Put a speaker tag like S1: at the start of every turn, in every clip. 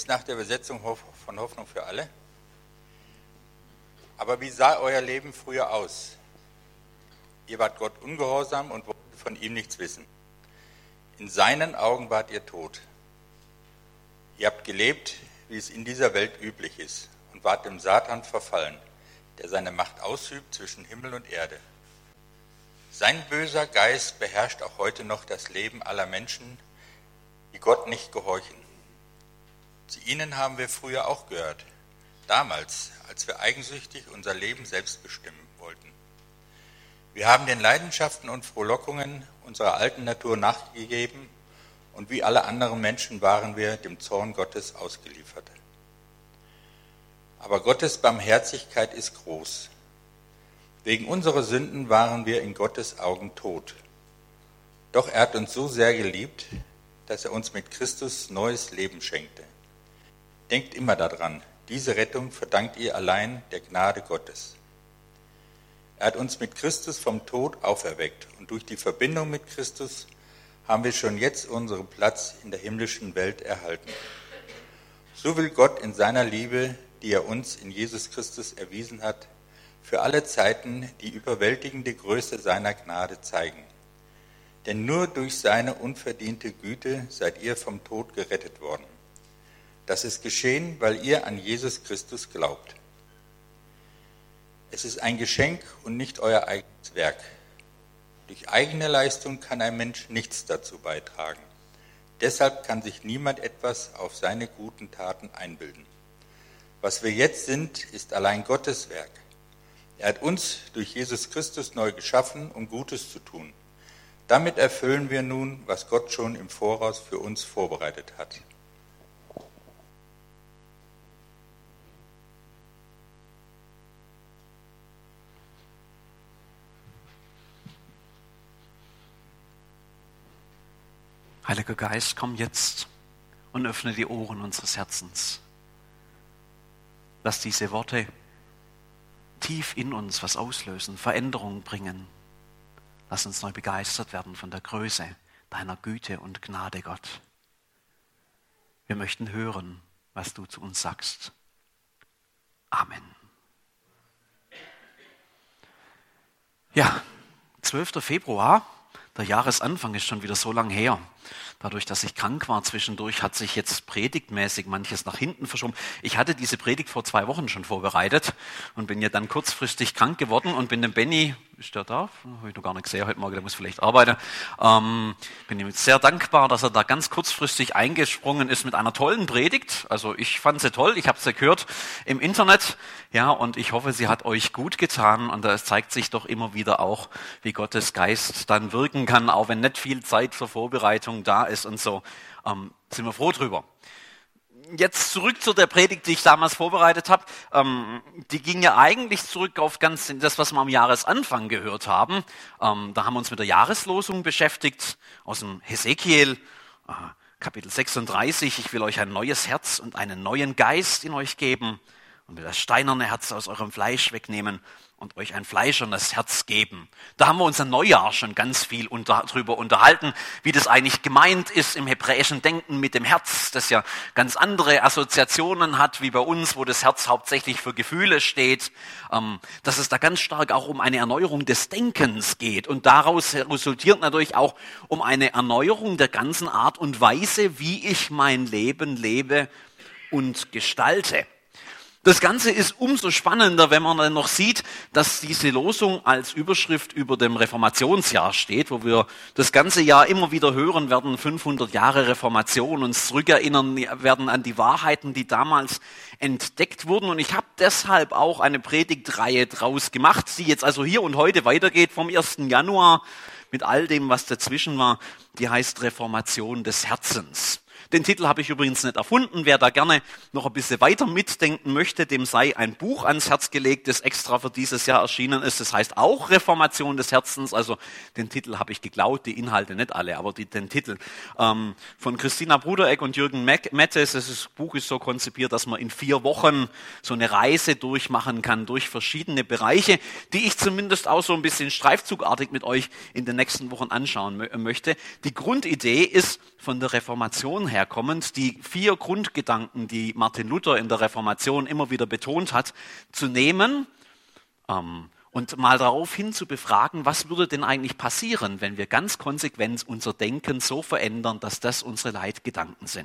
S1: lese nach der Übersetzung von Hoffnung für alle. Aber wie sah euer Leben früher aus? Ihr wart Gott ungehorsam und wolltet von ihm nichts wissen. In seinen Augen wart ihr tot. Ihr habt gelebt, wie es in dieser Welt üblich ist, und wart dem Satan verfallen, der seine Macht ausübt zwischen Himmel und Erde. Sein böser Geist beherrscht auch heute noch das Leben aller Menschen, die Gott nicht gehorchen. Zu ihnen haben wir früher auch gehört, damals, als wir eigensüchtig unser Leben selbst bestimmen wollten. Wir haben den Leidenschaften und Frohlockungen unserer alten Natur nachgegeben und wie alle anderen Menschen waren wir dem Zorn Gottes ausgeliefert. Aber Gottes Barmherzigkeit ist groß. Wegen unserer Sünden waren wir in Gottes Augen tot. Doch er hat uns so sehr geliebt, dass er uns mit Christus neues Leben schenkte. Denkt immer daran, diese Rettung verdankt ihr allein der Gnade Gottes. Er hat uns mit Christus vom Tod auferweckt und durch die Verbindung mit Christus haben wir schon jetzt unseren Platz in der himmlischen Welt erhalten. So will Gott in seiner Liebe, die er uns in Jesus Christus erwiesen hat, für alle Zeiten die überwältigende Größe seiner Gnade zeigen. Denn nur durch seine unverdiente Güte seid ihr vom Tod gerettet worden. Das ist geschehen, weil ihr an Jesus Christus glaubt. Es ist ein Geschenk und nicht euer eigenes Werk. Durch eigene Leistung kann ein Mensch nichts dazu beitragen. Deshalb kann sich niemand etwas auf seine guten Taten einbilden. Was wir jetzt sind, ist allein Gottes Werk. Er hat uns durch Jesus Christus neu geschaffen, um Gutes zu tun. Damit erfüllen wir nun, was Gott schon im Voraus für uns vorbereitet hat.
S2: Heiliger Geist, komm jetzt und öffne die Ohren unseres Herzens. Lass diese Worte tief in uns was auslösen, Veränderung bringen. Lass uns neu begeistert werden von der Größe deiner Güte und Gnade, Gott. Wir möchten hören, was du zu uns sagst. Amen. Ja, 12. Februar, der Jahresanfang ist schon wieder so lang her. Dadurch, dass ich krank war zwischendurch, hat sich jetzt predigtmäßig manches nach hinten verschoben. Ich hatte diese Predigt vor 2 Wochen schon vorbereitet und bin ja dann kurzfristig krank geworden und bin dem Benny, ist der da? Habe ich noch gar nicht gesehen heute Morgen, der muss vielleicht arbeiten. Bin ihm sehr dankbar, dass er da ganz kurzfristig eingesprungen ist mit einer tollen Predigt. Also ich fand sie toll, ich habe sie gehört im Internet. Ja, und ich hoffe, sie hat euch gut getan und es zeigt sich doch immer wieder auch, wie Gottes Geist dann wirken kann, auch wenn nicht viel Zeit zur Vorbereitung da ist und so, sind wir froh drüber. Jetzt zurück zu der Predigt, die ich damals vorbereitet habe. Die ging ja eigentlich zurück auf ganz das, was wir am Jahresanfang gehört haben. Da haben wir uns mit der Jahreslosung beschäftigt aus dem Hesekiel, Kapitel 36. Ich will euch ein neues Herz und einen neuen Geist in euch geben und will das steinerne Herz aus eurem Fleisch wegnehmen und euch ein fleischernes Herz geben. Da haben wir uns am Neujahr schon ganz viel drüber unterhalten, wie das eigentlich gemeint ist im hebräischen Denken mit dem Herz, das ja ganz andere Assoziationen hat, wie bei uns, wo das Herz hauptsächlich für Gefühle steht, dass es da ganz stark auch um eine Erneuerung des Denkens geht. Und daraus resultiert natürlich auch um eine Erneuerung der ganzen Art und Weise, wie ich mein Leben lebe und gestalte. Das Ganze ist umso spannender, wenn man dann noch sieht, dass diese Losung als Überschrift über dem Reformationsjahr steht, wo wir das ganze Jahr immer wieder hören werden, 500 Jahre Reformation, uns zurückerinnern werden an die Wahrheiten, die damals entdeckt wurden. Und ich habe deshalb auch eine Predigtreihe draus gemacht, die jetzt also hier und heute weitergeht vom 1. Januar mit all dem, was dazwischen war. Die heißt Reformation des Herzens. Den Titel habe ich übrigens nicht erfunden. Wer da gerne noch ein bisschen weiter mitdenken möchte, dem sei ein Buch ans Herz gelegt, das extra für dieses Jahr erschienen ist. Das heißt auch Reformation des Herzens. Also den Titel habe ich geklaut, die Inhalte nicht alle, aber den Titel. Von Christina Brudereck und Jürgen Mettes. Das Buch ist so konzipiert, dass man in 4 Wochen so eine Reise durchmachen kann durch verschiedene Bereiche, die ich zumindest auch so ein bisschen streifzugartig mit euch in den nächsten Wochen anschauen möchte. Die Grundidee ist von der Reformation her daherkommend, die 4 Grundgedanken, die Martin Luther in der Reformation immer wieder betont hat, zu nehmen und mal daraufhin zu befragen, was würde denn eigentlich passieren, wenn wir ganz konsequent unser Denken so verändern, dass das unsere Leitgedanken sind.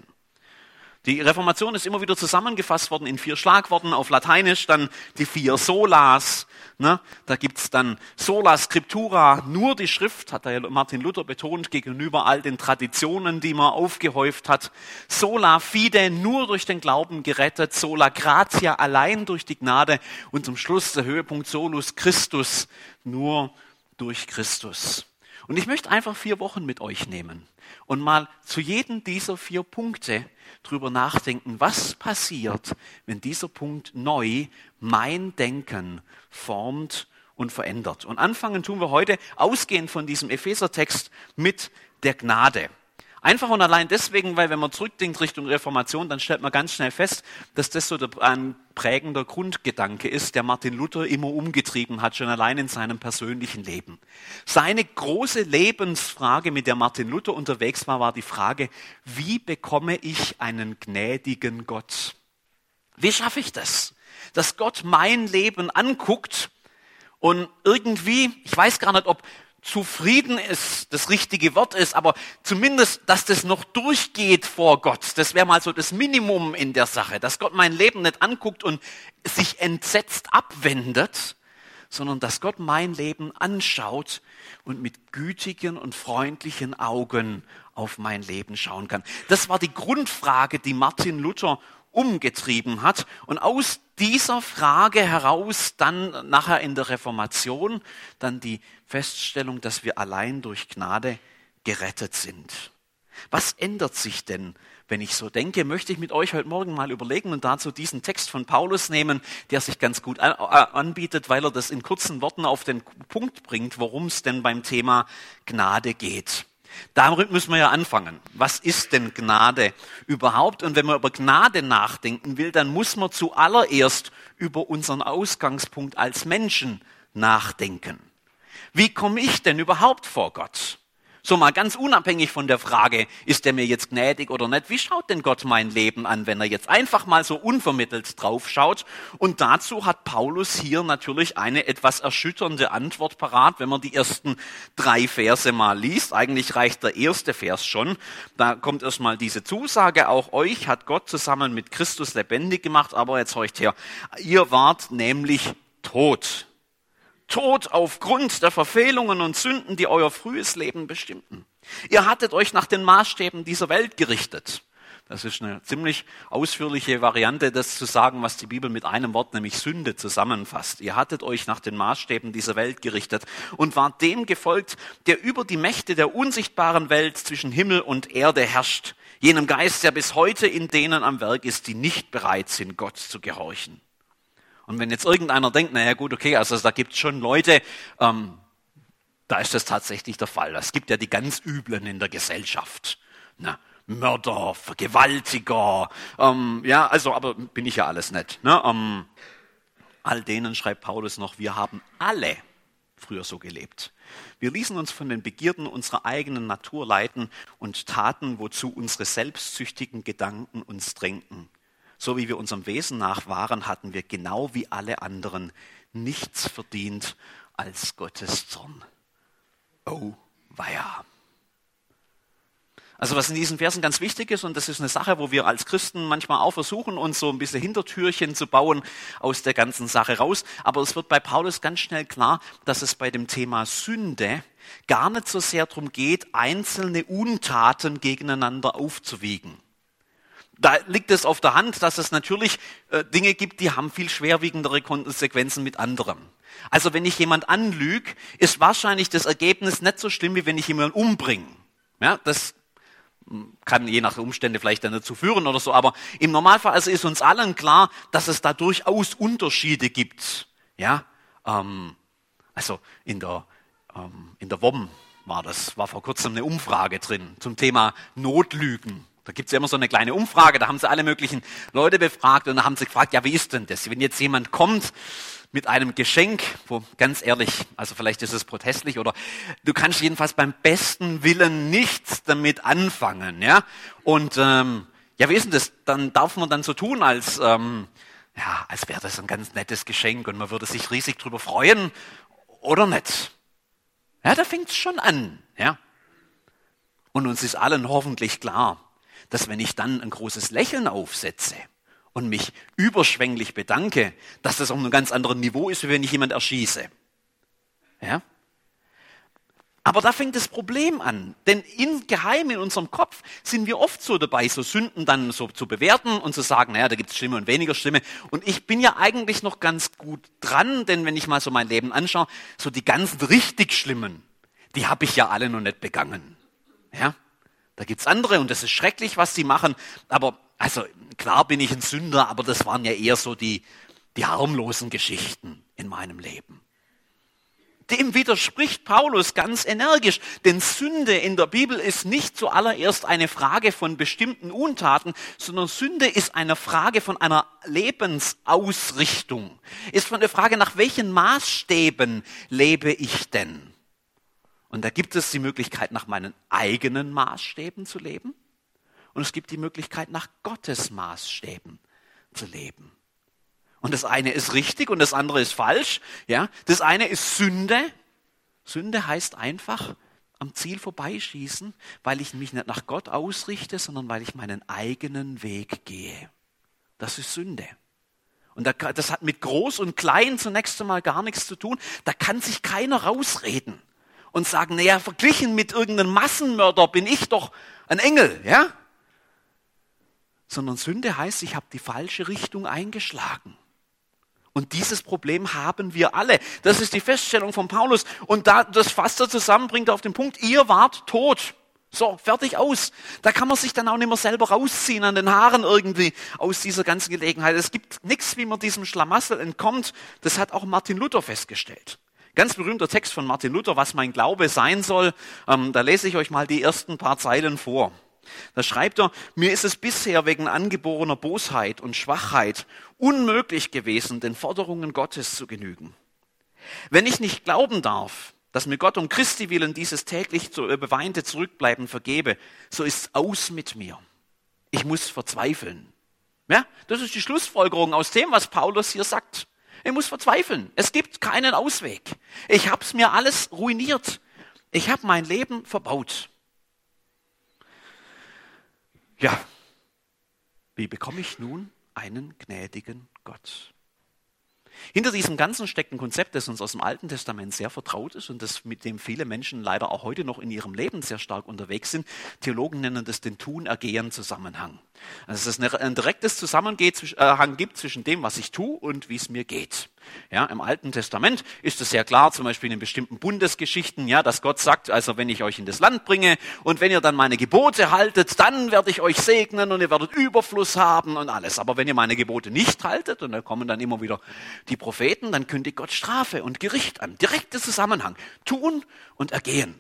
S2: Die Reformation ist immer wieder zusammengefasst worden in 4 Schlagworten, auf Lateinisch dann die 4 Solas. Ne? Da gibt's dann Sola Scriptura, nur die Schrift, hat der Martin Luther betont, gegenüber all den Traditionen, die man aufgehäuft hat. Sola Fide, nur durch den Glauben gerettet. Sola Gratia, allein durch die Gnade. Und zum Schluss der Höhepunkt Solus Christus, nur durch Christus. Und ich möchte einfach 4 Wochen mit euch nehmen und mal zu jedem dieser 4 Punkte drüber nachdenken, was passiert, wenn dieser Punkt neu mein Denken formt und verändert. Und anfangen tun wir heute, ausgehend von diesem Epheser-Text, mit der Gnade. Einfach und allein deswegen, weil wenn man zurückdenkt Richtung Reformation, dann stellt man ganz schnell fest, dass das so ein prägender Grundgedanke ist, der Martin Luther immer umgetrieben hat, schon allein in seinem persönlichen Leben. Seine große Lebensfrage, mit der Martin Luther unterwegs war, war die Frage, wie bekomme ich einen gnädigen Gott? Wie schaffe ich das? Dass Gott mein Leben anguckt und irgendwie, ich weiß gar nicht, ob zufrieden ist, das richtige Wort ist, aber zumindest, dass das noch durchgeht vor Gott. Das wäre mal so das Minimum in der Sache, dass Gott mein Leben nicht anguckt und sich entsetzt abwendet, sondern dass Gott mein Leben anschaut und mit gütigen und freundlichen Augen auf mein Leben schauen kann. Das war die Grundfrage, die Martin Luther umgetrieben hat. Und aus dieser Frage heraus dann nachher in der Reformation dann die Feststellung, dass wir allein durch Gnade gerettet sind. Was ändert sich denn, wenn ich so denke? Möchte ich mit euch heute Morgen mal überlegen und dazu diesen Text von Paulus nehmen, der sich ganz gut anbietet, weil er das in kurzen Worten auf den Punkt bringt, worum es denn beim Thema Gnade geht. Damit müssen wir ja anfangen. Was ist denn Gnade überhaupt? Und wenn man über Gnade nachdenken will, dann muss man zuallererst über unseren Ausgangspunkt als Menschen nachdenken. Wie komme ich denn überhaupt vor Gott? So mal ganz unabhängig von der Frage, ist er mir jetzt gnädig oder nicht? Wie schaut denn Gott mein Leben an, wenn er jetzt einfach mal so unvermittelt drauf schaut? Und dazu hat Paulus hier natürlich eine etwas erschütternde Antwort parat, wenn man die ersten 3 Verse mal liest. Eigentlich reicht der erste Vers schon. Da kommt erstmal diese Zusage, auch euch hat Gott zusammen mit Christus lebendig gemacht, aber jetzt horcht her, ihr wart nämlich tot. Tod aufgrund der Verfehlungen und Sünden, die euer frühes Leben bestimmten. Ihr hattet euch nach den Maßstäben dieser Welt gerichtet. Das ist eine ziemlich ausführliche Variante, das zu sagen, was die Bibel mit einem Wort, nämlich Sünde, zusammenfasst. Ihr hattet euch nach den Maßstäben dieser Welt gerichtet und wart dem gefolgt, der über die Mächte der unsichtbaren Welt zwischen Himmel und Erde herrscht. Jenem Geist, der bis heute in denen am Werk ist, die nicht bereit sind, Gott zu gehorchen. Und wenn jetzt irgendeiner denkt, naja gut, okay, also da gibt es schon Leute, da ist das tatsächlich der Fall. Es gibt ja die ganz Üblen in der Gesellschaft. Na, Mörder, Vergewaltiger, ja, also, aber bin ich ja alles nicht. Ne? All denen schreibt Paulus noch, wir haben alle früher so gelebt. Wir ließen uns von den Begierden unserer eigenen Natur leiten und taten, wozu unsere selbstsüchtigen Gedanken uns drängten. So wie wir unserem Wesen nach waren, hatten wir genau wie alle anderen nichts verdient als Gottes Zorn. Oh, weia. Also was in diesen Versen ganz wichtig ist, und das ist eine Sache, wo wir als Christen manchmal auch versuchen, uns so ein bisschen Hintertürchen zu bauen aus der ganzen Sache raus. Aber es wird bei Paulus ganz schnell klar, dass es bei dem Thema Sünde gar nicht so sehr darum geht, einzelne Untaten gegeneinander aufzuwiegen. Da liegt es auf der Hand, dass es natürlich Dinge gibt, die haben viel schwerwiegendere Konsequenzen mit anderem. Also wenn ich jemand anlüge, ist wahrscheinlich das Ergebnis nicht so schlimm, wie wenn ich jemanden umbringe. Ja, das kann je nach Umstände vielleicht dann dazu führen oder so, aber im Normalfall also ist uns allen klar, dass es da durchaus Unterschiede gibt. Ja, also in der WOM war vor kurzem eine Umfrage drin zum Thema Notlügen. Da gibt es ja immer so eine kleine Umfrage, da haben sie alle möglichen Leute befragt und da haben sie gefragt, ja, wie ist denn das? Wenn jetzt jemand kommt, mit einem Geschenk, wo ganz ehrlich, also vielleicht ist es protestlich oder du kannst jedenfalls beim besten Willen nichts damit anfangen, ja. Und ja, wie ist denn das? Dann darf man dann so tun, als wäre das ein ganz nettes Geschenk und man würde sich riesig drüber freuen oder nicht. Ja, da fängt es schon an, ja. Und uns ist allen hoffentlich klar, dass wenn ich dann ein großes Lächeln aufsetze und mich überschwänglich bedanke, dass das auf einem ganz anderen Niveau ist, wie wenn ich jemand erschieße. Ja? Aber da fängt das Problem an, denn insgeheim in unserem Kopf sind wir oft so dabei, so Sünden dann so zu bewerten und zu sagen, naja, da gibt es schlimme und weniger schlimme. Und ich bin ja eigentlich noch ganz gut dran, denn wenn ich mal so mein Leben anschaue, so die ganzen richtig Schlimmen, die habe ich ja alle noch nicht begangen. Ja? Da gibt's andere und das ist schrecklich, was sie machen, aber also klar bin ich ein Sünder, aber das waren ja eher so die harmlosen Geschichten in meinem Leben. Dem widerspricht Paulus ganz energisch, denn Sünde in der Bibel ist nicht zuallererst eine Frage von bestimmten Untaten, sondern Sünde ist eine Frage von einer Lebensausrichtung. Ist von der Frage, nach welchen Maßstäben lebe ich denn? Und da gibt es die Möglichkeit, nach meinen eigenen Maßstäben zu leben. Und es gibt die Möglichkeit, nach Gottes Maßstäben zu leben. Und das eine ist richtig und das andere ist falsch. Ja? Das eine ist Sünde. Sünde heißt einfach am Ziel vorbeischießen, weil ich mich nicht nach Gott ausrichte, sondern weil ich meinen eigenen Weg gehe. Das ist Sünde. Und das hat mit Groß und Klein zunächst einmal gar nichts zu tun. Da kann sich keiner rausreden und sagen, naja, verglichen mit irgendeinem Massenmörder bin ich doch ein Engel, ja? Sondern Sünde heißt, ich habe die falsche Richtung eingeschlagen. Und dieses Problem haben wir alle. Das ist die Feststellung von Paulus. Und das fasst er zusammen, bringt er auf den Punkt, ihr wart tot. So, fertig aus. Da kann man sich dann auch nicht mehr selber rausziehen an den Haaren irgendwie aus dieser ganzen Gelegenheit. Es gibt nichts, wie man diesem Schlamassel entkommt. Das hat auch Martin Luther festgestellt. Ganz berühmter Text von Martin Luther, was mein Glaube sein soll. Da lese ich euch mal die ersten paar Zeilen vor. Da schreibt er, mir ist es bisher wegen angeborener Bosheit und Schwachheit unmöglich gewesen, den Forderungen Gottes zu genügen. Wenn ich nicht glauben darf, dass mir Gott um Christi willen dieses täglich beweinte Zurückbleiben vergebe, so ist's aus mit mir. Ich muss verzweifeln. Ja, das ist die Schlussfolgerung aus dem, was Paulus hier sagt. Ich muss verzweifeln. Es gibt keinen Ausweg. Ich hab's mir alles ruiniert. Ich habe mein Leben verbaut. Ja, wie bekomme ich nun einen gnädigen Gott? Hinter diesem Ganzen steckt ein Konzept, das uns aus dem Alten Testament sehr vertraut ist und das mit dem viele Menschen leider auch heute noch in ihrem Leben sehr stark unterwegs sind. Theologen nennen das den Tun-Ergehen-Zusammenhang. Also dass es ein direktes Zusammenhang gibt zwischen dem, was ich tue und wie es mir geht. Ja, im Alten Testament ist es sehr klar, zum Beispiel in bestimmten Bundesgeschichten, ja, dass Gott sagt, also wenn ich euch in das Land bringe und wenn ihr dann meine Gebote haltet, dann werde ich euch segnen und ihr werdet Überfluss haben und alles. Aber wenn ihr meine Gebote nicht haltet, und da kommen dann immer wieder die Propheten, dann kündigt Gott Strafe und Gericht an. Direkter Zusammenhang. Tun und ergehen.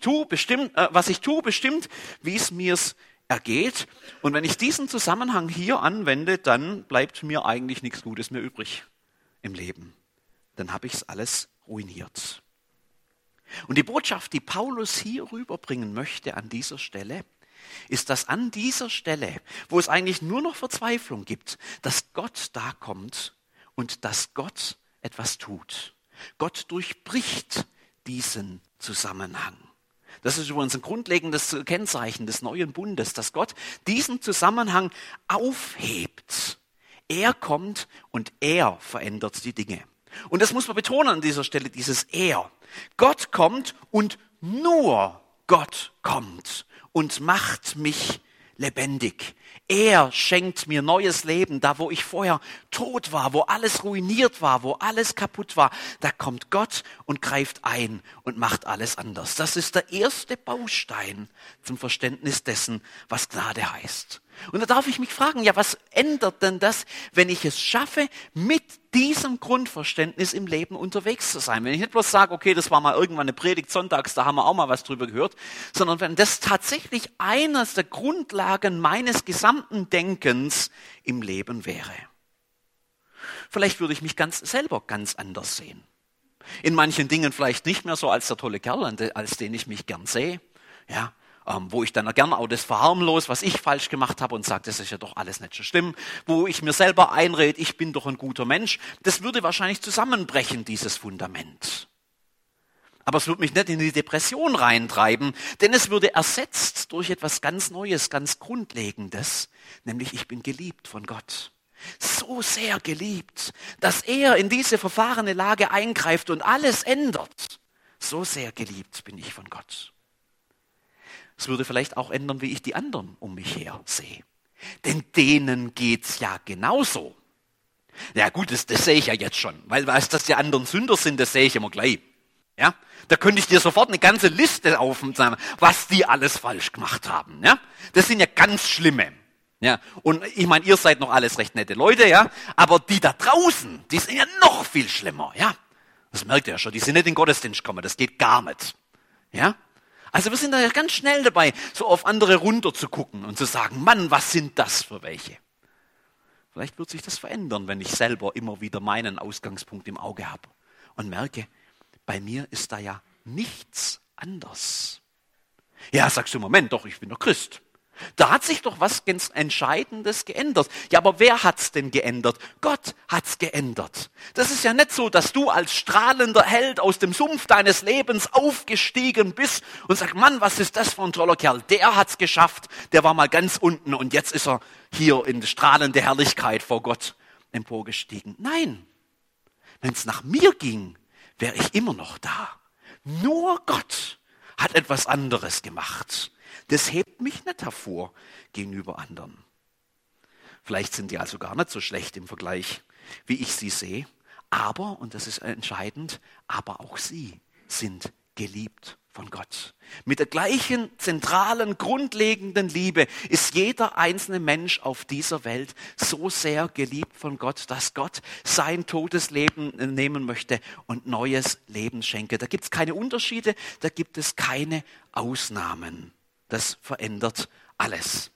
S2: Was ich tue, bestimmt, wie es mir ergeht. Und wenn ich diesen Zusammenhang hier anwende, dann bleibt mir eigentlich nichts Gutes mehr übrig im Leben. Dann habe ich es alles ruiniert. Und die Botschaft, die Paulus hier rüberbringen möchte an dieser Stelle, ist, dass an dieser Stelle, wo es eigentlich nur noch Verzweiflung gibt, dass Gott da kommt und dass Gott etwas tut. Gott durchbricht diesen Zusammenhang. Das ist übrigens ein grundlegendes Kennzeichen des neuen Bundes, dass Gott diesen Zusammenhang aufhebt. Er kommt und er verändert die Dinge. Und das muss man betonen an dieser Stelle, dieses Er. Gott kommt und nur Gott kommt und macht mich lebendig. Er schenkt mir neues Leben, da wo ich vorher tot war, wo alles ruiniert war, wo alles kaputt war. Da kommt Gott und greift ein und macht alles anders. Das ist der erste Baustein zum Verständnis dessen, was Gnade heißt. Und da darf ich mich fragen, ja, was ändert denn das, wenn ich es schaffe, mit diesem Grundverständnis im Leben unterwegs zu sein? Wenn ich nicht bloß sage, okay, das war mal irgendwann eine Predigt sonntags, da haben wir auch mal was drüber gehört, sondern wenn das tatsächlich eines der Grundlagen meines gesamten Denkens im Leben wäre. Vielleicht würde ich mich selber ganz anders sehen. In manchen Dingen vielleicht nicht mehr so als der tolle Kerl, als den ich mich gern sehe. Ja, wo ich dann gerne auch das verharmlos, was ich falsch gemacht habe und sage, das ist ja doch alles nicht so schlimm. Wo ich mir selber einrede, ich bin doch ein guter Mensch. Das würde wahrscheinlich zusammenbrechen, dieses Fundament. Aber es würde mich nicht in die Depression reintreiben, denn es würde ersetzt durch etwas ganz Neues, ganz Grundlegendes, nämlich ich bin geliebt von Gott. So sehr geliebt, dass er in diese verfahrene Lage eingreift und alles ändert. So sehr geliebt bin ich von Gott. Es würde vielleicht auch ändern, wie ich die anderen um mich her sehe. Denn denen geht's ja genauso. Ja gut, das sehe ich ja jetzt schon, weil dass die anderen Sünder sind, das sehe ich immer gleich. Ja, da könnte ich dir sofort eine ganze Liste aufzeigen, was die alles falsch gemacht haben. Ja, das sind ja ganz schlimme. Ja, und ich meine, ihr seid noch alles recht nette Leute, ja, aber die da draußen, die sind ja noch viel schlimmer. Ja, das merkt ihr ja schon. Die sind nicht in den Gottesdienst gekommen, das geht gar nicht. Ja, also wir sind da ja ganz schnell dabei, so auf andere runter zu gucken und zu sagen, Mann, was sind das für welche? Vielleicht wird sich das verändern, wenn ich selber immer wieder meinen Ausgangspunkt im Auge habe und merke, bei mir ist da ja nichts anders. Ja, sagst du, Moment, doch, ich bin doch Christ. Da hat sich doch was ganz Entscheidendes geändert. Ja, aber wer hat's denn geändert? Gott hat's geändert. Das ist ja nicht so, dass du als strahlender Held aus dem Sumpf deines Lebens aufgestiegen bist und sagst, Mann, was ist das für ein toller Kerl? Der hat's geschafft, der war mal ganz unten und jetzt ist er hier in strahlende Herrlichkeit vor Gott emporgestiegen. Nein, wenn es nach mir ging, wäre ich immer noch da. Nur Gott hat etwas anderes gemacht. Das hebt mich nicht hervor gegenüber anderen. Vielleicht sind die also gar nicht so schlecht im Vergleich, wie ich sie sehe. Aber, und das ist entscheidend, aber auch sie sind geliebt von Gott. Mit der gleichen zentralen, grundlegenden Liebe ist jeder einzelne Mensch auf dieser Welt so sehr geliebt von Gott, dass Gott sein totes Leben nehmen möchte und neues Leben schenke. Da gibt es keine Unterschiede, da gibt es keine Ausnahmen. Das verändert alles.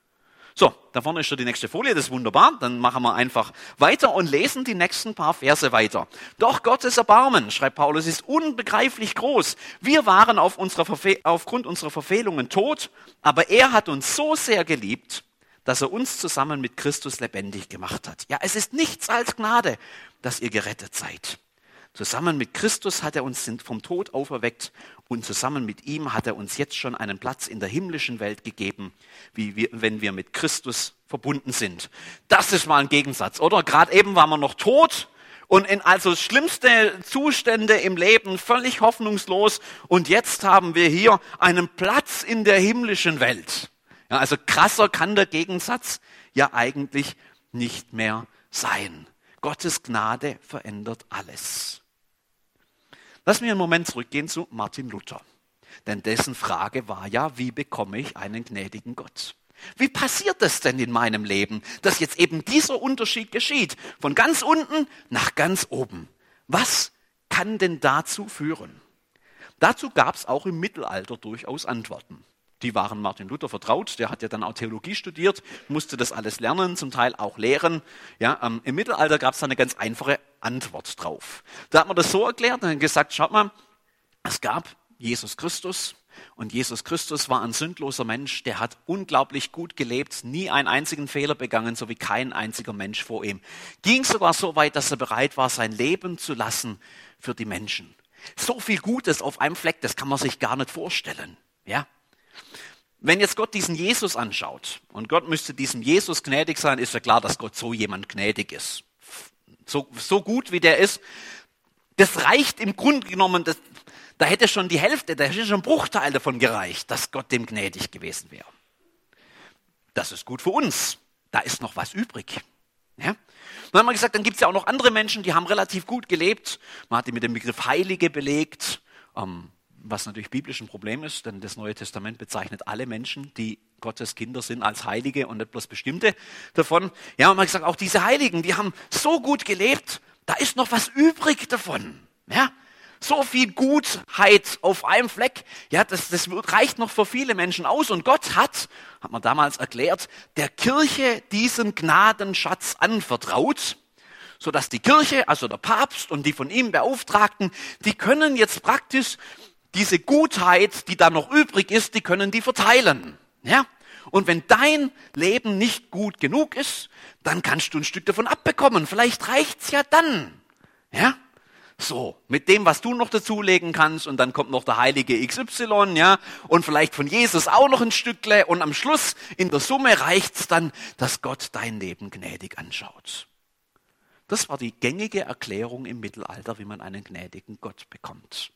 S2: So, da vorne ist schon die nächste Folie, das ist wunderbar. Dann machen wir einfach weiter und lesen die nächsten paar Verse weiter. Doch Gottes Erbarmen, schreibt Paulus, ist unbegreiflich groß. Wir waren aufgrund unserer Verfehlungen tot, aber er hat uns so sehr geliebt, dass er uns zusammen mit Christus lebendig gemacht hat. Ja, es ist nichts als Gnade, dass ihr gerettet seid. Zusammen mit Christus hat er uns vom Tod auferweckt und zusammen mit ihm hat er uns jetzt schon einen Platz in der himmlischen Welt gegeben, wenn wir mit Christus verbunden sind. Das ist mal ein Gegensatz, oder? Gerade eben waren wir noch tot und in also schlimmste Zustände im Leben, völlig hoffnungslos und jetzt haben wir hier einen Platz in der himmlischen Welt. Ja, also krasser kann der Gegensatz ja eigentlich nicht mehr sein. Gottes Gnade verändert alles. Lass mich einen Moment zurückgehen zu Martin Luther. Denn dessen Frage war ja, wie bekomme ich einen gnädigen Gott? Wie passiert es denn in meinem Leben, dass jetzt eben dieser Unterschied geschieht? Von ganz unten nach ganz oben. Was kann denn dazu führen? Dazu gab es auch im Mittelalter durchaus Antworten. Die waren Martin Luther vertraut, der hat ja dann auch Theologie studiert, musste das alles lernen, zum Teil auch lehren. Ja, im Mittelalter gab es da eine ganz einfache Antwort drauf. Da hat man das so erklärt und gesagt, schaut mal, es gab Jesus Christus und Jesus Christus war ein sündloser Mensch, der hat unglaublich gut gelebt, nie einen einzigen Fehler begangen, so wie kein einziger Mensch vor ihm. Ging sogar so weit, dass er bereit war, sein Leben zu lassen für die Menschen. So viel Gutes auf einem Fleck, das kann man sich gar nicht vorstellen. Ja? Wenn jetzt Gott diesen Jesus anschaut und Gott müsste diesem Jesus gnädig sein, ist ja klar, dass Gott so jemand gnädig ist. So gut wie der ist, das reicht im Grunde genommen, da hätte schon die Hälfte, da hätte schon ein Bruchteil davon gereicht, dass Gott dem gnädig gewesen wäre. Das ist gut für uns, da ist noch was übrig. Ja? Dann haben wir gesagt, dann gibt es ja auch noch andere Menschen, die haben relativ gut gelebt. Man hat die mit dem Begriff Heilige belegt, was natürlich biblisch ein Problem ist, denn das Neue Testament bezeichnet alle Menschen, die Gottes Kinder sind, als Heilige und nicht bloß bestimmte davon. Ja, und man hat gesagt, auch diese Heiligen, die haben so gut gelebt, da ist noch was übrig davon. Ja, so viel Gutheit auf einem Fleck, ja, das reicht noch für viele Menschen aus. Und Gott hat man damals erklärt, der Kirche diesen Gnadenschatz anvertraut, sodass die Kirche, also der Papst und die von ihm Beauftragten, die können jetzt praktisch diese Gutheit, die da noch übrig ist, die können die verteilen. Ja? Und wenn dein Leben nicht gut genug ist, dann kannst du ein Stück davon abbekommen. Vielleicht reicht's ja dann. Ja? So, mit dem, was du noch dazulegen kannst, und dann kommt noch der heilige XY, ja, und vielleicht von Jesus auch noch ein Stückle, und am Schluss, in der Summe, reicht's dann, dass Gott dein Leben gnädig anschaut. Das war die gängige Erklärung im Mittelalter, wie man einen gnädigen Gott bekommt.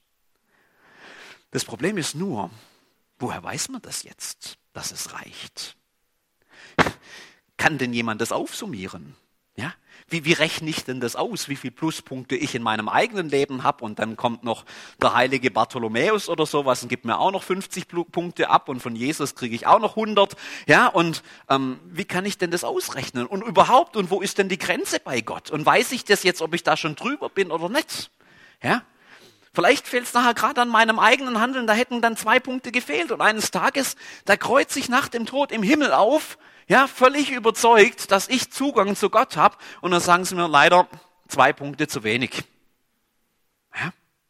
S2: Das Problem ist nur, woher weiß man das jetzt, dass es reicht? Kann denn jemand das aufsummieren? Ja? Wie rechne ich denn das aus, wie viele Pluspunkte ich in meinem eigenen Leben habe, und dann kommt noch der heilige Bartholomäus oder sowas und gibt mir auch noch 50 Punkte ab, und von Jesus kriege ich auch noch 100. Ja, und wie kann ich denn das ausrechnen? Und überhaupt, und wo ist denn die Grenze bei Gott? Und weiß ich das jetzt, ob ich da schon drüber bin oder nicht? Ja? Vielleicht fehlt es nachher gerade an meinem eigenen Handeln, da hätten dann 2 Punkte gefehlt, und eines Tages, da kreuze ich nach dem Tod im Himmel auf, ja, völlig überzeugt, dass ich Zugang zu Gott habe, und dann sagen sie mir leider 2 Punkte zu wenig. Ja?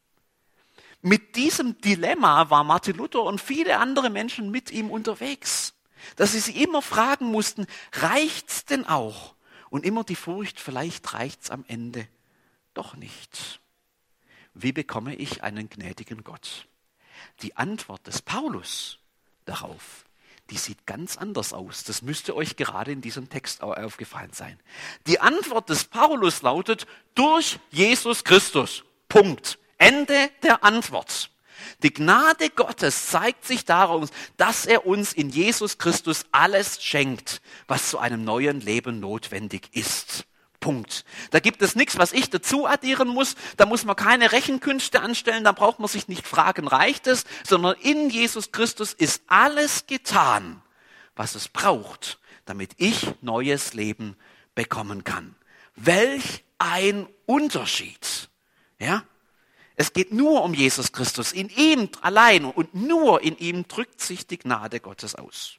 S2: Mit diesem Dilemma war Martin Luther und viele andere Menschen mit ihm unterwegs, dass sie sich immer fragen mussten, reicht's denn auch? Und immer die Furcht, vielleicht reicht's am Ende doch nicht. Wie bekomme ich einen gnädigen Gott? Die Antwort des Paulus darauf, die sieht ganz anders aus. Das müsste euch gerade in diesem Text aufgefallen sein. Die Antwort des Paulus lautet, durch Jesus Christus. Punkt. Ende der Antwort. Die Gnade Gottes zeigt sich daraus, dass er uns in Jesus Christus alles schenkt, was zu einem neuen Leben notwendig ist. Punkt. Da gibt es nichts, was ich dazu addieren muss. Da muss man keine Rechenkünste anstellen. Da braucht man sich nicht fragen, reicht es? Sondern in Jesus Christus ist alles getan, was es braucht, damit ich neues Leben bekommen kann. Welch ein Unterschied. Ja? Es geht nur um Jesus Christus. In ihm allein und nur in ihm drückt sich die Gnade Gottes aus.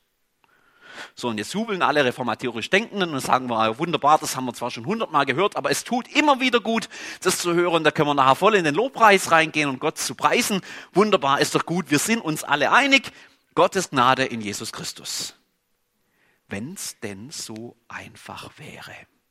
S2: So, und jetzt jubeln alle reformatorisch Denkenden und sagen wir, wunderbar, das haben wir zwar schon 100-mal gehört, aber es tut immer wieder gut, das zu hören. Da können wir nachher voll in den Lobpreis reingehen und Gott zu preisen. Wunderbar, ist doch gut, wir sind uns alle einig. Gottes Gnade in Jesus Christus. Wenn's denn so einfach wäre.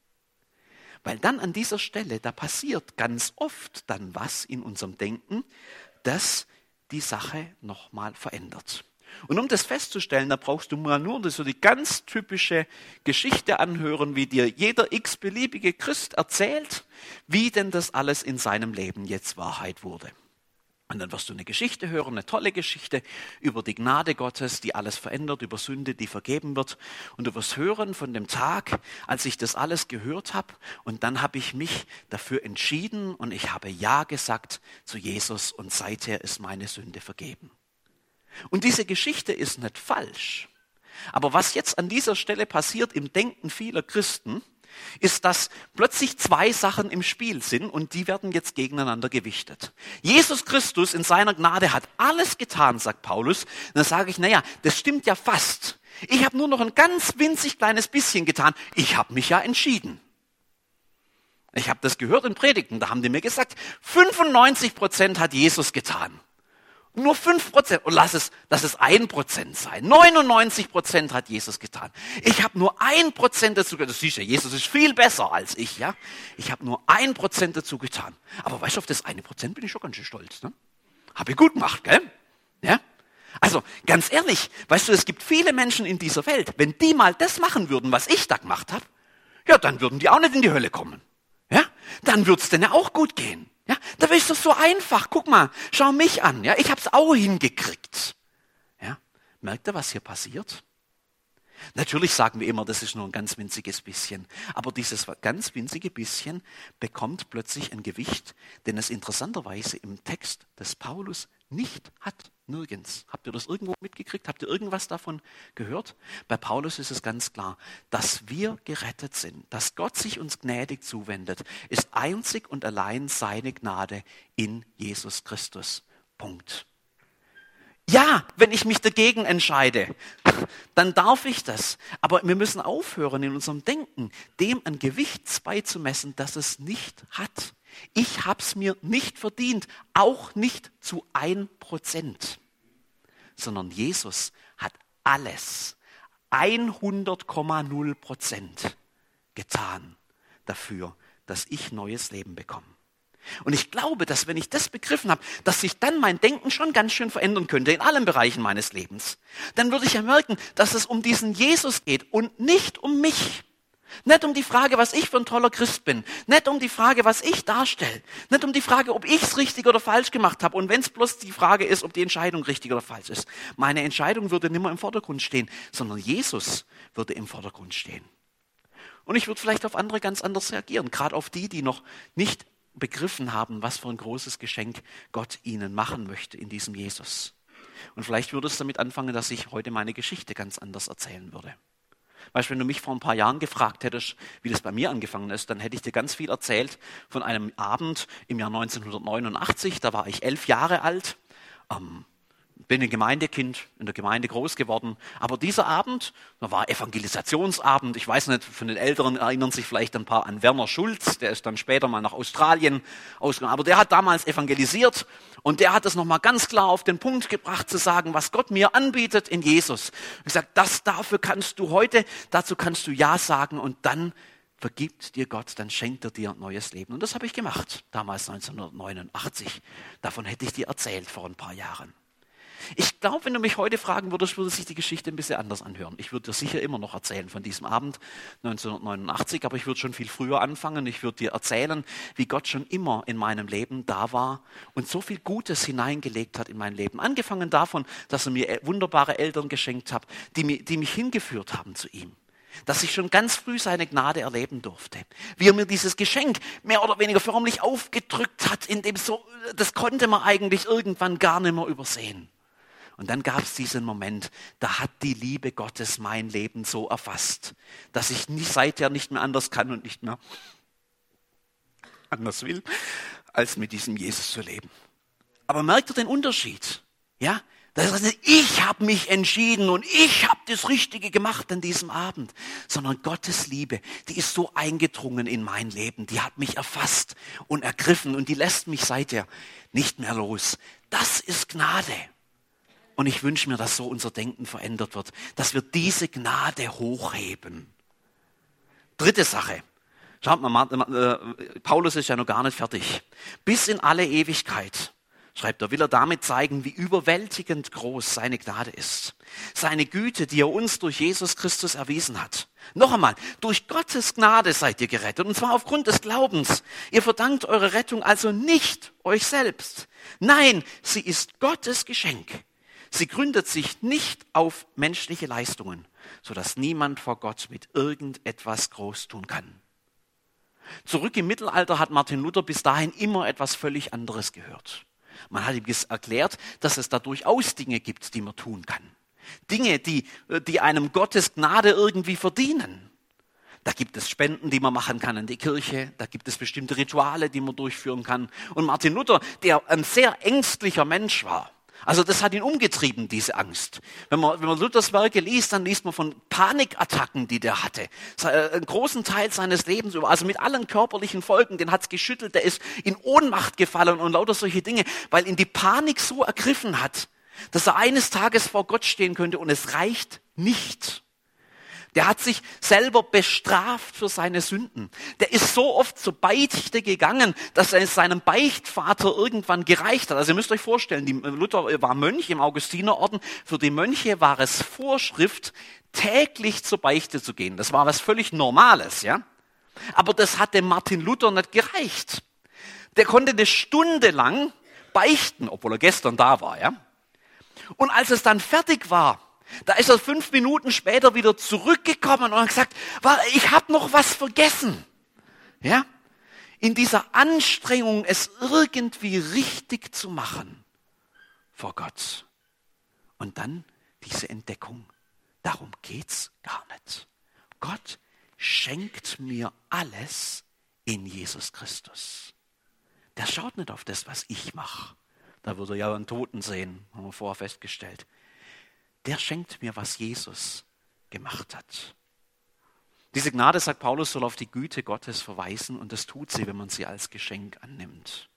S2: Weil dann an dieser Stelle, da passiert ganz oft dann was in unserem Denken, das die Sache nochmal verändert. Und um das festzustellen, da brauchst du mal nur so die ganz typische Geschichte anhören, wie dir jeder x-beliebige Christ erzählt, wie denn das alles in seinem Leben jetzt Wahrheit wurde. Und dann wirst du eine Geschichte hören, eine tolle Geschichte über die Gnade Gottes, die alles verändert, über Sünde, die vergeben wird. Und du wirst hören von dem Tag, als ich das alles gehört habe. Und dann habe ich mich dafür entschieden und ich habe Ja gesagt zu Jesus und seither ist meine Sünde vergeben. Und diese Geschichte ist nicht falsch. Aber was jetzt an dieser Stelle passiert im Denken vieler Christen, ist, dass plötzlich 2 Sachen im Spiel sind und die werden jetzt gegeneinander gewichtet. Jesus Christus in seiner Gnade hat alles getan, sagt Paulus. Und dann sage ich, naja, das stimmt ja fast. Ich habe nur noch ein ganz winzig kleines bisschen getan. Ich habe mich ja entschieden. Ich habe das gehört in Predigten, da haben die mir gesagt, 95% hat Jesus getan. Nur 5%, und lass es 1% sein. 99% hat Jesus getan. Ich habe nur 1% dazu getan. Du siehst ja, Jesus ist viel besser als ich, ja. Ich habe nur 1% dazu getan. Aber weißt du, auf das 1% bin ich schon ganz schön stolz, ne? Habe ich gut gemacht, gell? Ja? Also, ganz ehrlich, weißt du, es gibt viele Menschen in dieser Welt, wenn die mal das machen würden, was ich da gemacht habe, ja, dann würden die auch nicht in die Hölle kommen. Ja? Dann wird's denen ja auch gut gehen. Ja, da ist das so einfach. Guck mal, schau mich an. Ja, ich habe es auch hingekriegt. Ja, merkt ihr, was hier passiert? Natürlich sagen wir immer, das ist nur ein ganz winziges bisschen. Aber dieses ganz winzige bisschen bekommt plötzlich ein Gewicht, den es interessanterweise im Text des Paulus nicht hat. Nirgends. Habt ihr das irgendwo mitgekriegt? Habt ihr irgendwas davon gehört? Bei Paulus ist es ganz klar, dass wir gerettet sind, dass Gott sich uns gnädig zuwendet, ist einzig und allein seine Gnade in Jesus Christus. Punkt. Ja, wenn ich mich dagegen entscheide, dann darf ich das. Aber wir müssen aufhören, in unserem Denken dem ein Gewicht beizumessen, das es nicht hat. Ich habe es mir nicht verdient, auch nicht zu 1%, sondern Jesus hat alles, 100,0% getan dafür, dass ich neues Leben bekomme. Und ich glaube, dass wenn ich das begriffen habe, dass sich dann mein Denken schon ganz schön verändern könnte in allen Bereichen meines Lebens. Dann würde ich ja merken, dass es um diesen Jesus geht und nicht um mich. Nicht um die Frage, was ich für ein toller Christ bin. Nicht um die Frage, was ich darstelle. Nicht um die Frage, ob ich es richtig oder falsch gemacht habe. Und wenn es bloß die Frage ist, ob die Entscheidung richtig oder falsch ist. Meine Entscheidung würde nicht mehr im Vordergrund stehen, sondern Jesus würde im Vordergrund stehen. Und ich würde vielleicht auf andere ganz anders reagieren. Gerade auf die noch nicht begriffen haben, was für ein großes Geschenk Gott ihnen machen möchte in diesem Jesus. Und vielleicht würde es damit anfangen, dass ich heute meine Geschichte ganz anders erzählen würde. Weißt du, wenn du mich vor ein paar Jahren gefragt hättest, wie das bei mir angefangen ist, dann hätte ich dir ganz viel erzählt von einem Abend im Jahr 1989. Da war ich 11 Jahre alt. Bin ein Gemeindekind, in der Gemeinde groß geworden. Aber dieser Abend, da war Evangelisationsabend. Ich weiß nicht, von den Älteren erinnern sich vielleicht ein paar an Werner Schulz. Der ist dann später mal nach Australien ausgegangen. Aber der hat damals evangelisiert und der hat es nochmal ganz klar auf den Punkt gebracht, zu sagen, was Gott mir anbietet in Jesus. Ich gesagt, dazu kannst du Ja sagen und dann vergibt dir Gott, dann schenkt er dir ein neues Leben. Und das habe ich gemacht, damals 1989. Davon hätte ich dir erzählt vor ein paar Jahren. Ich glaube, wenn du mich heute fragen würdest, würde sich die Geschichte ein bisschen anders anhören. Ich würde dir sicher immer noch erzählen von diesem Abend 1989, aber ich würde schon viel früher anfangen. Ich würde dir erzählen, wie Gott schon immer in meinem Leben da war und so viel Gutes hineingelegt hat in mein Leben. Angefangen davon, dass er mir wunderbare Eltern geschenkt hat, die mich hingeführt haben zu ihm. Dass ich schon ganz früh seine Gnade erleben durfte. Wie er mir dieses Geschenk mehr oder weniger förmlich aufgedrückt hat, das konnte man eigentlich irgendwann gar nicht mehr übersehen. Und dann gab es diesen Moment, da hat die Liebe Gottes mein Leben so erfasst, dass ich seither nicht mehr anders kann und nicht mehr anders will, als mit diesem Jesus zu leben. Aber merkt ihr den Unterschied? Ja? Das heißt, ich habe mich entschieden und ich habe das Richtige gemacht an diesem Abend, sondern Gottes Liebe, die ist so eingedrungen in mein Leben, die hat mich erfasst und ergriffen und die lässt mich seither nicht mehr los. Das ist Gnade. Und ich wünsche mir, dass so unser Denken verändert wird, dass wir diese Gnade hochheben. Dritte Sache. Schaut mal, Paulus ist ja noch gar nicht fertig. Bis in alle Ewigkeit, schreibt er, will er damit zeigen, wie überwältigend groß seine Gnade ist. Seine Güte, die er uns durch Jesus Christus erwiesen hat. Noch einmal, durch Gottes Gnade seid ihr gerettet, und zwar aufgrund des Glaubens. Ihr verdankt eure Rettung also nicht euch selbst. Nein, sie ist Gottes Geschenk. Sie gründet sich nicht auf menschliche Leistungen, sodass niemand vor Gott mit irgendetwas groß tun kann. Zurück im Mittelalter hat Martin Luther bis dahin immer etwas völlig anderes gehört. Man hat ihm erklärt, dass es da durchaus Dinge gibt, die man tun kann. Dinge, die einem Gottes Gnade irgendwie verdienen. Da gibt es Spenden, die man machen kann in die Kirche. Da gibt es bestimmte Rituale, die man durchführen kann. Und Martin Luther, der ein sehr ängstlicher Mensch war, also das hat ihn umgetrieben, diese Angst. Wenn man Luthers Werke liest, dann liest man von Panikattacken, die der hatte. Einen großen Teil seines Lebens über, also mit allen körperlichen Folgen, den hat's geschüttelt, der ist in Ohnmacht gefallen und lauter solche Dinge, weil ihn die Panik so ergriffen hat, dass er eines Tages vor Gott stehen könnte und es reicht nicht. Der hat sich selber bestraft für seine Sünden. Der ist so oft zur Beichte gegangen, dass er es seinem Beichtvater irgendwann gereicht hat. Also ihr müsst euch vorstellen, Luther war Mönch im Augustinerorden. Für die Mönche war es Vorschrift, täglich zur Beichte zu gehen. Das war was völlig Normales, ja. Aber das hat dem Martin Luther nicht gereicht. Der konnte eine Stunde lang beichten, obwohl er gestern da war, ja. Und als es dann fertig war, da ist er 5 Minuten später wieder zurückgekommen und hat gesagt, ich habe noch was vergessen. Ja? In dieser Anstrengung, es irgendwie richtig zu machen vor Gott. Und dann diese Entdeckung. Darum geht's gar nicht. Gott schenkt mir alles in Jesus Christus. Der schaut nicht auf das, was ich mache. Da würde er ja einen Toten sehen, haben wir vorher festgestellt. Der schenkt mir, was Jesus gemacht hat. Diese Gnade, sagt Paulus, soll auf die Güte Gottes verweisen und das tut sie, wenn man sie als Geschenk annimmt.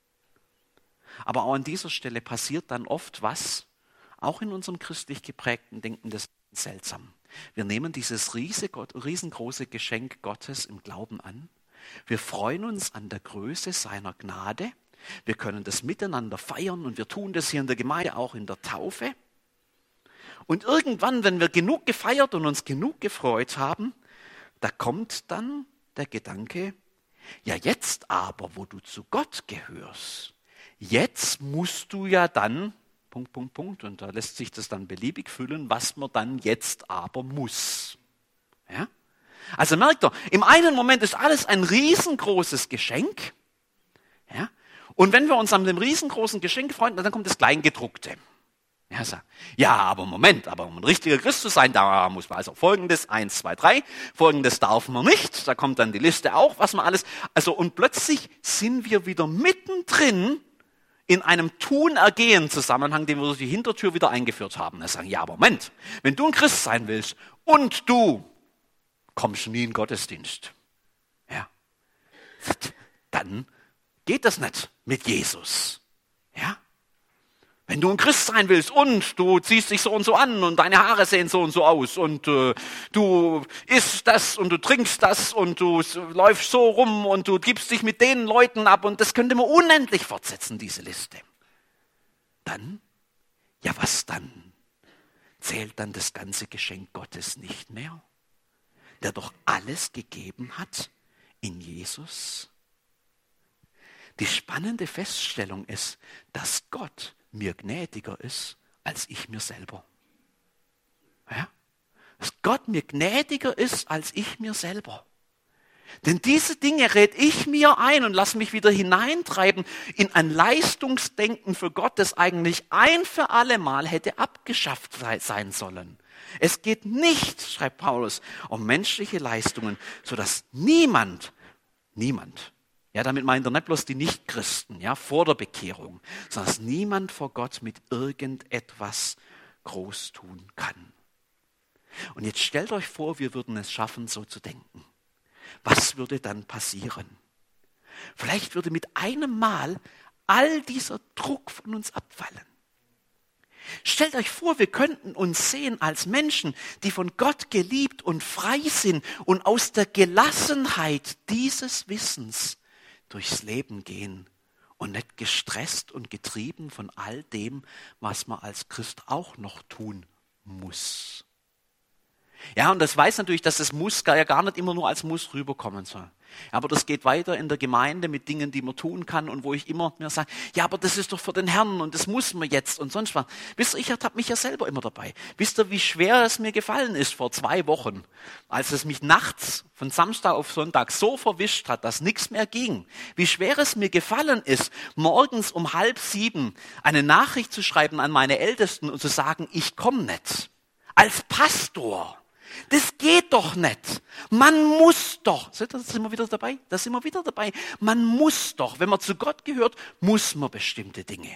S2: Aber auch an dieser Stelle passiert dann oft was, auch in unserem christlich geprägten Denken, das ist seltsam. Wir nehmen dieses riesengroße Geschenk Gottes im Glauben an. Wir freuen uns an der Größe seiner Gnade. Wir können das miteinander feiern und wir tun das hier in der Gemeinde auch in der Taufe. Und irgendwann, wenn wir genug gefeiert und uns genug gefreut haben, da kommt dann der Gedanke, ja jetzt aber, wo du zu Gott gehörst, jetzt musst du ja dann, ... Und da lässt sich das dann beliebig füllen, was man dann jetzt aber muss. Ja? Also merkt ihr, im einen Moment ist alles ein riesengroßes Geschenk. Ja? Und wenn wir uns an dem riesengroßen Geschenk freuen, dann kommt das Kleingedruckte. Ja, aber Moment, aber um ein richtiger Christ zu sein, da muss man also Folgendes, 1, 2, 3, Folgendes darf man nicht, da kommt dann die Liste auch, was man alles, also und plötzlich sind wir wieder mittendrin in einem Tun-Ergehen-Zusammenhang, den wir durch die Hintertür wieder eingeführt haben. Da sagen, ja, aber Moment, wenn du ein Christ sein willst und du kommst nie in den Gottesdienst, ja, dann geht das nicht mit Jesus, ja. Wenn du ein Christ sein willst und du ziehst dich so und so an und deine Haare sehen so und so aus und du isst das und du trinkst das und du läufst so rum und du gibst dich mit den Leuten ab und das könnte man unendlich fortsetzen, diese Liste. Dann, ja was dann? Zählt dann das ganze Geschenk Gottes nicht mehr, der doch alles gegeben hat in Jesus? Die spannende Feststellung ist, dass Gott mir gnädiger ist als ich mir selber. Ja? Dass Gott mir gnädiger ist als ich mir selber. Denn diese Dinge red ich mir ein und lass mich wieder hineintreiben in ein Leistungsdenken für Gott, das eigentlich ein für alle Mal hätte abgeschafft sein sollen. Es geht nicht, schreibt Paulus, um menschliche Leistungen, sodass niemand, ja, damit meint er nicht bloß die Nichtchristen, ja, vor der Bekehrung, sondern dass niemand vor Gott mit irgendetwas groß tun kann. Und jetzt stellt euch vor, wir würden es schaffen, so zu denken. Was würde dann passieren? Vielleicht würde mit einem Mal all dieser Druck von uns abfallen. Stellt euch vor, wir könnten uns sehen als Menschen, die von Gott geliebt und frei sind und aus der Gelassenheit dieses Wissens durchs Leben gehen und nicht gestresst und getrieben von all dem, was man als Christ auch noch tun muss. Ja, und das weiß natürlich, dass das Muss ja gar nicht immer nur als Muss rüberkommen soll. Aber das geht weiter in der Gemeinde mit Dingen, die man tun kann und wo ich immer mir sage, ja, aber das ist doch für den Herrn und das muss man jetzt und sonst was. Wisst ihr, ich ertappe mich ja selber immer dabei. Wisst ihr, wie schwer es mir gefallen ist vor 2 Wochen, als es mich nachts von Samstag auf Sonntag so verwischt hat, dass nichts mehr ging. Wie schwer es mir gefallen ist, morgens um 6:30 eine Nachricht zu schreiben an meine Ältesten und zu sagen, ich komme nicht. Als Pastor. Das geht doch nicht. Man muss doch. Da sind wir wieder dabei. Man muss doch. Wenn man zu Gott gehört, muss man bestimmte Dinge.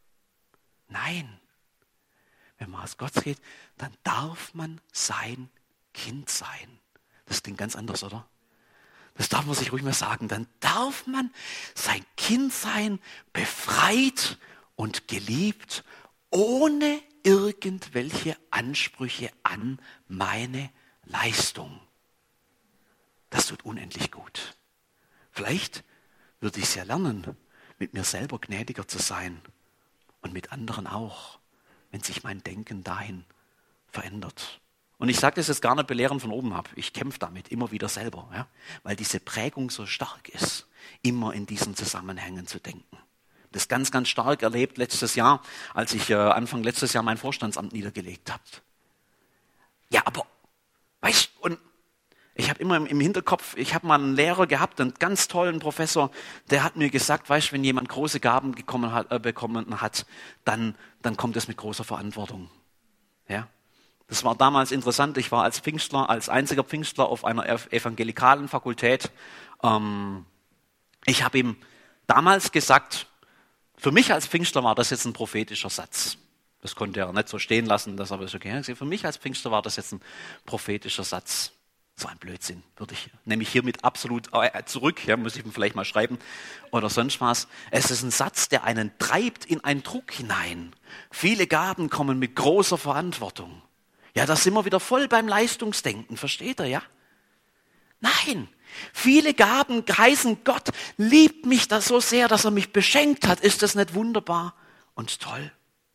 S2: Nein. Wenn man aus Gott geht, dann darf man sein Kind sein. Das klingt ganz anders, oder? Das darf man sich ruhig mal sagen. Dann darf man sein Kind sein, befreit und geliebt, ohne irgendwelche Ansprüche an meine Leistung. Das tut unendlich gut. Vielleicht würde ich es ja lernen, mit mir selber gnädiger zu sein und mit anderen auch, wenn sich mein Denken dahin verändert. Und ich sage das jetzt gar nicht belehrend von oben ab. Ich kämpfe damit immer wieder selber, ja? Weil diese Prägung so stark ist, immer in diesen Zusammenhängen zu denken. Das ganz, ganz stark erlebt letztes Jahr, als ich Anfang letztes Jahr mein Vorstandsamt niedergelegt habe. Ja, aber, weißt du, und ich habe immer im Hinterkopf, ich habe mal einen Lehrer gehabt, einen ganz tollen Professor, der hat mir gesagt, weißt du, wenn jemand große Gaben bekommen hat, dann kommt es mit großer Verantwortung. Ja? Das war damals interessant, ich war als Pfingstler, als einziger Pfingstler auf einer evangelikalen Fakultät. Ich habe ihm damals gesagt, Für mich als Pfingstler war das jetzt ein prophetischer Satz. Das konnte er nicht so stehen lassen, das aber ist okay. Für mich als Pfingstler war das jetzt ein prophetischer Satz. So ein Blödsinn, nehme ich hiermit absolut zurück, ja, muss ich ihm vielleicht mal schreiben oder sonst was. Es ist ein Satz, der einen treibt in einen Druck hinein. Viele Gaben kommen mit großer Verantwortung. Ja, da sind wir wieder voll beim Leistungsdenken, versteht ihr, ja? Nein, viele Gaben heißen, Gott liebt mich da so sehr, dass er mich beschenkt hat. Ist das nicht wunderbar und toll?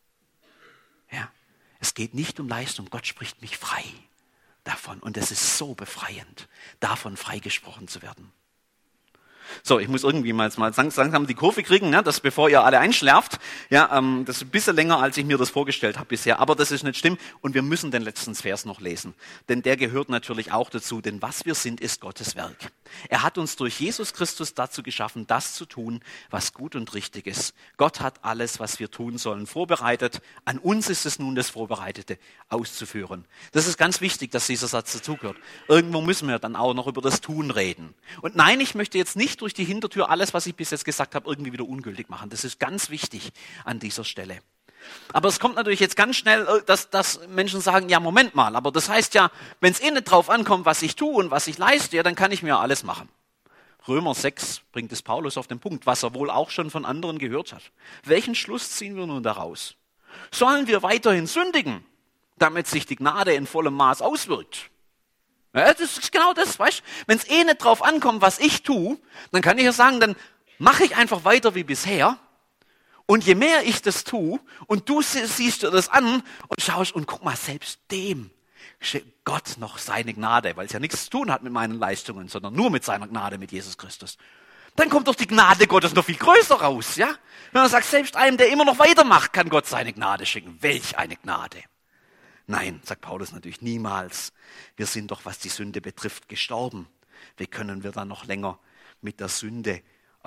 S2: Ja, es geht nicht um Leistung, Gott spricht mich frei davon. Und es ist so befreiend, davon freigesprochen zu werden. So, ich muss irgendwie mal langsam die Kurve kriegen, ne, dass bevor ihr alle einschläft. Ja, das ist ein bisschen länger, als ich mir das vorgestellt habe bisher, aber das ist nicht schlimm. Und wir müssen den letzten Vers noch lesen, denn der gehört natürlich auch dazu, denn was wir sind, ist Gottes Werk. Er hat uns durch Jesus Christus dazu geschaffen, das zu tun, was gut und richtig ist. Gott hat alles, was wir tun sollen, vorbereitet. An uns ist es nun, das Vorbereitete auszuführen. Das ist ganz wichtig, dass dieser Satz dazugehört. Irgendwo müssen wir dann auch noch über das Tun reden. Und nein, ich möchte jetzt nicht durch die Hintertür alles, was ich bis jetzt gesagt habe, irgendwie wieder ungültig machen. Das ist ganz wichtig an dieser Stelle. Aber es kommt natürlich jetzt ganz schnell, dass Menschen sagen, ja, Moment mal, aber das heißt ja, wenn es nicht drauf ankommt, was ich tue und was ich leiste, ja, dann kann ich mir ja alles machen. Römer 6 bringt es Paulus auf den Punkt, was er wohl auch schon von anderen gehört hat. Welchen Schluss ziehen wir nun daraus? Sollen wir weiterhin sündigen, damit sich die Gnade in vollem Maß auswirkt? Ja, das ist genau das, weißt du? Wenn es nicht drauf ankommt, was ich tue, dann kann ich ja sagen, dann mache ich einfach weiter wie bisher. Und je mehr ich das tue und du siehst dir das an und schaust und guck mal, selbst dem schenkt Gott noch seine Gnade, weil es ja nichts zu tun hat mit meinen Leistungen, sondern nur mit seiner Gnade, mit Jesus Christus. Dann kommt doch die Gnade Gottes noch viel größer raus, ja? Wenn man sagt, selbst einem, der immer noch weitermacht, kann Gott seine Gnade schenken. Welch eine Gnade! Nein, sagt Paulus natürlich niemals. Wir sind doch, was die Sünde betrifft, gestorben. Wie können wir dann noch länger mit der Sünde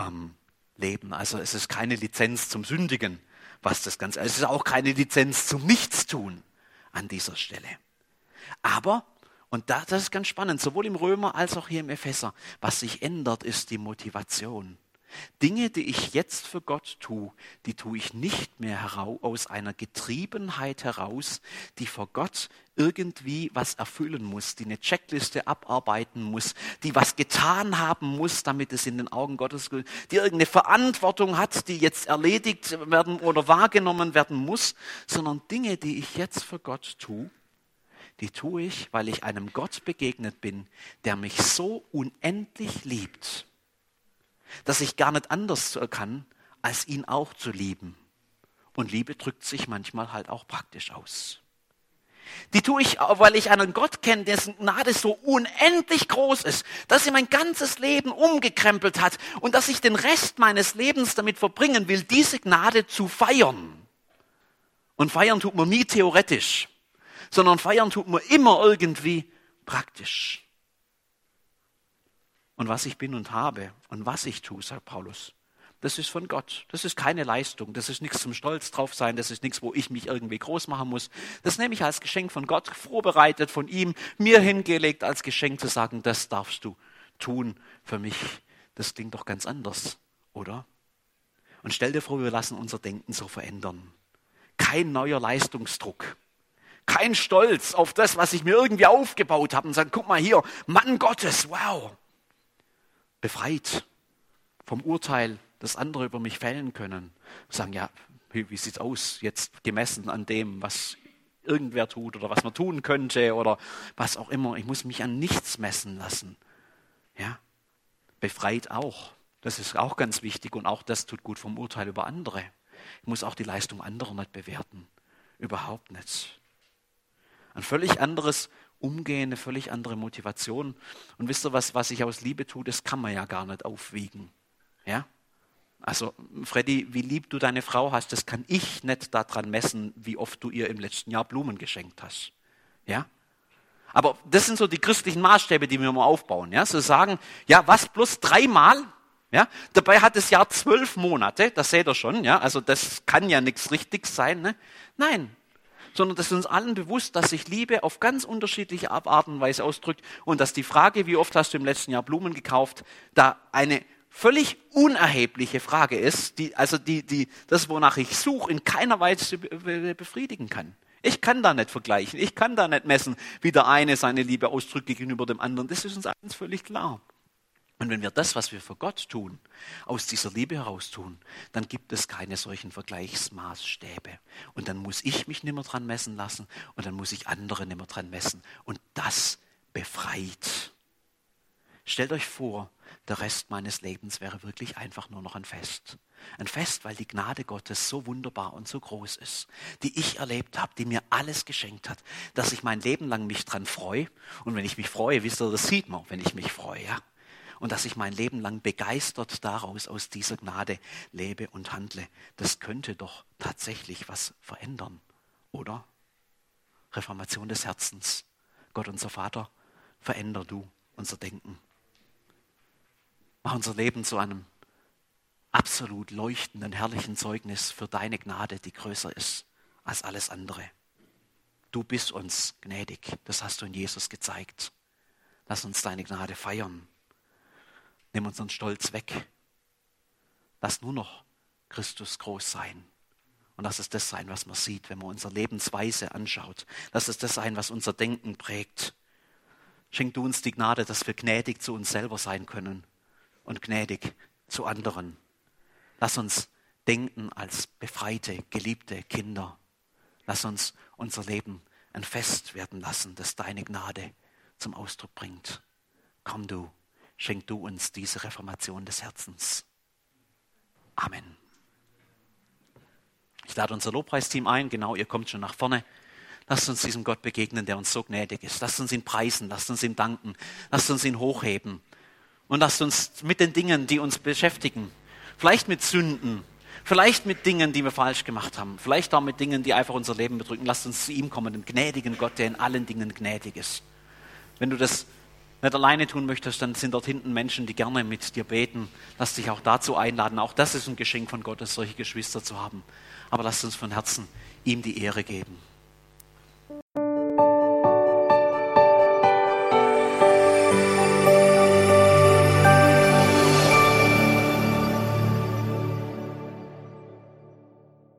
S2: leben? Also es ist keine Lizenz zum Sündigen, was das Ganze. Es ist auch keine Lizenz zum Nichtstun an dieser Stelle. Aber, und das ist ganz spannend, sowohl im Römer als auch hier im Epheser, was sich ändert, ist die Motivation. Dinge, die ich jetzt für Gott tue, die tue ich nicht mehr aus einer Getriebenheit heraus, die vor Gott irgendwie was erfüllen muss, die eine Checkliste abarbeiten muss, die was getan haben muss, damit es in den Augen Gottes, die irgendeine Verantwortung hat, die jetzt erledigt werden oder wahrgenommen werden muss, sondern Dinge, die ich jetzt für Gott tue, die tue ich, weil ich einem Gott begegnet bin, der mich so unendlich liebt, dass ich gar nicht anders kann, als ihn auch zu lieben. Und Liebe drückt sich manchmal halt auch praktisch aus. Die tue ich, weil ich einen Gott kenne, dessen Gnade so unendlich groß ist, dass sie mein ganzes Leben umgekrempelt hat und dass ich den Rest meines Lebens damit verbringen will, diese Gnade zu feiern. Und feiern tut man nie theoretisch, sondern feiern tut man immer irgendwie praktisch. Und was ich bin und habe und was ich tue, sagt Paulus, das ist von Gott. Das ist keine Leistung, das ist nichts zum Stolz drauf sein, das ist nichts, wo ich mich irgendwie groß machen muss. Das nehme ich als Geschenk von Gott, vorbereitet von ihm, mir hingelegt als Geschenk zu sagen, das darfst du tun für mich. Das klingt doch ganz anders, oder? Und stell dir vor, wir lassen unser Denken so verändern. Kein neuer Leistungsdruck. Kein Stolz auf das, was ich mir irgendwie aufgebaut habe und sagen, guck mal hier, Mann Gottes, wow. Befreit vom Urteil, das andere über mich fällen können. Sagen, ja, wie sieht's aus jetzt gemessen an dem, was irgendwer tut oder was man tun könnte oder was auch immer. Ich muss mich an nichts messen lassen. Ja, befreit auch. Das ist auch ganz wichtig und auch das tut gut vom Urteil über andere. Ich muss auch die Leistung anderer nicht bewerten. Überhaupt nicht. Ein völlig anderes Umgehen, eine völlig andere Motivation. Und wisst ihr, was ich aus Liebe tue, das kann man ja gar nicht aufwiegen. Ja? Also, Freddy, wie lieb du deine Frau hast, das kann ich nicht daran messen, wie oft du ihr im letzten Jahr Blumen geschenkt hast. Ja? Aber das sind so die christlichen Maßstäbe, die wir mal aufbauen. Ja? So sagen, ja, was bloß 3-mal? Ja? Dabei hat das Jahr 12 Monate, das seht ihr schon. Ja? Also, das kann ja nichts Richtiges sein. Ne? Nein. Sondern dass uns allen bewusst, dass sich Liebe auf ganz unterschiedliche Art und Weise ausdrückt und dass die Frage, wie oft hast du im letzten Jahr Blumen gekauft, da eine völlig unerhebliche Frage ist, das, wonach ich suche, in keiner Weise befriedigen kann. Ich kann da nicht vergleichen, ich kann da nicht messen, wie der eine seine Liebe ausdrückt gegenüber dem anderen. Das ist uns allen völlig klar. Und wenn wir das, was wir für Gott tun, aus dieser Liebe heraus tun, dann gibt es keine solchen Vergleichsmaßstäbe. Und dann muss ich mich nicht mehr dran messen lassen und dann muss ich andere nicht mehr dran messen. Und das befreit. Stellt euch vor, der Rest meines Lebens wäre wirklich einfach nur noch ein Fest. Ein Fest, weil die Gnade Gottes so wunderbar und so groß ist, die ich erlebt habe, die mir alles geschenkt hat, dass ich mein Leben lang mich dran freue. Und wenn ich mich freue, wisst ihr, das sieht man, wenn ich mich freue, ja. Und dass ich mein Leben lang begeistert daraus, aus dieser Gnade lebe und handle. Das könnte doch tatsächlich was verändern, oder? Reformation des Herzens. Gott, unser Vater, veränder du unser Denken. Mach unser Leben zu einem absolut leuchtenden, herrlichen Zeugnis für deine Gnade, die größer ist als alles andere. Du bist uns gnädig, das hast du in Jesus gezeigt. Lass uns deine Gnade feiern. Nimm unseren Stolz weg. Lass nur noch Christus groß sein. Und lass es das sein, was man sieht, wenn man unsere Lebensweise anschaut. Lass es das sein, was unser Denken prägt. Schenk du uns die Gnade, dass wir gnädig zu uns selber sein können und gnädig zu anderen. Lass uns denken als befreite, geliebte Kinder. Lass uns unser Leben ein Fest werden lassen, das deine Gnade zum Ausdruck bringt. Komm du, schenk du uns diese Reformation des Herzens. Amen. Ich lade unser Lobpreisteam ein, genau, ihr kommt schon nach vorne. Lasst uns diesem Gott begegnen, der uns so gnädig ist. Lasst uns ihn preisen, lasst uns ihm danken, lasst uns ihn hochheben. Und lasst uns mit den Dingen, die uns beschäftigen, vielleicht mit Sünden, vielleicht mit Dingen, die wir falsch gemacht haben, vielleicht auch mit Dingen, die einfach unser Leben bedrücken, lasst uns zu ihm kommen, dem gnädigen Gott, der in allen Dingen gnädig ist. Wenn du das nicht alleine tun möchtest, dann sind dort hinten Menschen, die gerne mit dir beten. Lass dich auch dazu einladen. Auch das ist ein Geschenk von Gott, solche Geschwister zu haben. Aber lasst uns von Herzen ihm die Ehre geben.